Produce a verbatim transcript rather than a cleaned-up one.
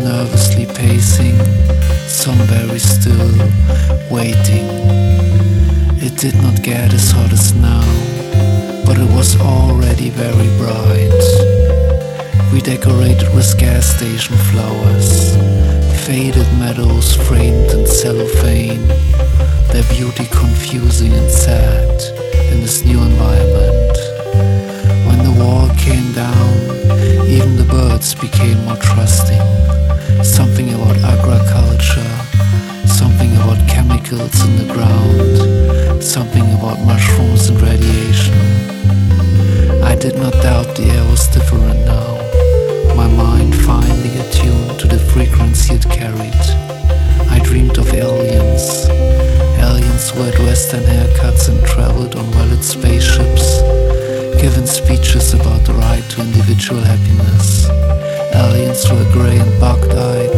nervously pacing, some very still, waiting. It did not get as hot as now, but it was already very bright. We decorated with gas station flowers, faded meadows framed in cellophane, their beauty confusing and sad in this new environment. When the wall came down, even the birds became more trusting. Something about agriculture, something about chemicals in the ground, something about mushrooms and radiation. I did not doubt the air was different now, my mind finally attuned to the frequency it carried. I dreamed of aliens, aliens who had western haircuts and traveled on well-lit spaceships, given speeches about the right to individual happiness. Aliens who were grey and bugged-eyed,